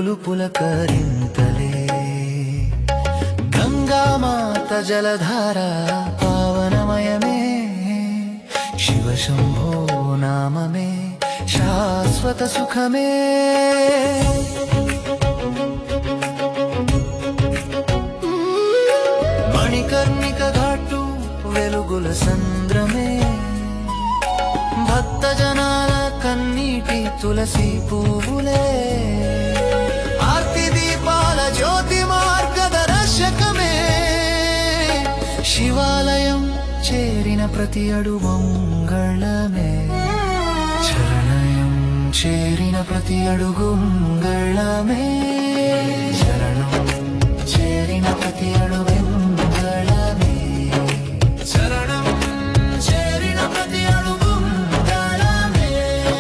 వెలుగులు పులకరింతలే గంగామాత జలధార పావనమయమే శివ శంభో నామమే శాశ్వత సుఖమే మణికర్ణిక ఘాటు వెలుగుల సంద్రమే భక్త జనాల కన్నీటి తులసి పువ్వులే ఆర్తి దీపాల జ్యోతి మార్గదర్శకమే శివాలయం చేరిన ప్రతి అడుగు మంగళమే చరణం చేరిన ప్రతి అడుగు మంగళమే చరణం చేరిన ప్రతి అడుగు మంగళమే చరణం చేరిన ప్రతి అడుగు మంగళమే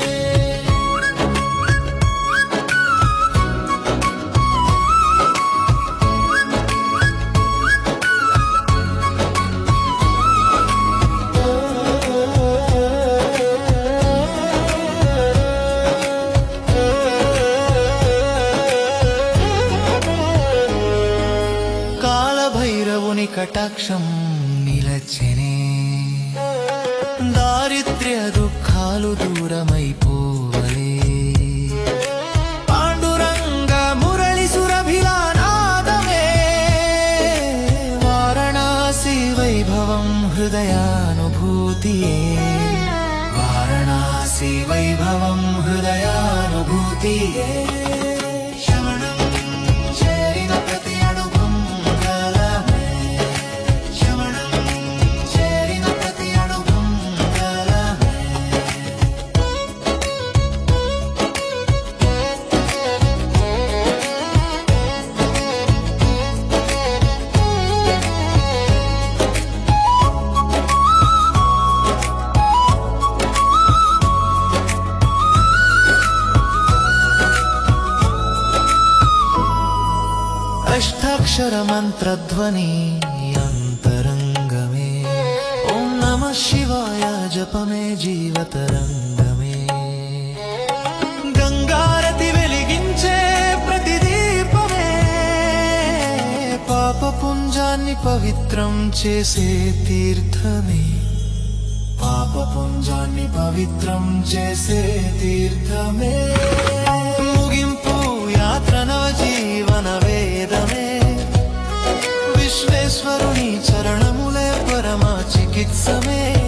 కాలభైరవుని కటాక్షం నిలచెనే దారిద్ర్య దుఃఖాలు దూరమైపోవలే పాండురంగ మురళి సురభిలానాదమే వారణాసి వైభవం హృదయానుభూతియే వారణాసి వైభవం హృదయానుభూతియే శమనం చేరిన ప్రతి అడుగు మంగళమే శమనం చేరిన ప్రతి అడుగు మంగళమే అష్టాక్షర మంత్రధ్వని అంతరంగమే ఓం నమః శివాయ జపమే జీవతరంగమే గంగారతి వెలిగించే ప్రతి దీపమే పాపపుంజాన్ని పవిత్రం చేసే తీర్థమే పాపపుంజాన్ని పవిత్రం చేసే తీర్థమే ముగింపు యాత్ర నవజీవన వేదమే విశ్వేశ్వరుని చరణములే పరమ చికిత్సమే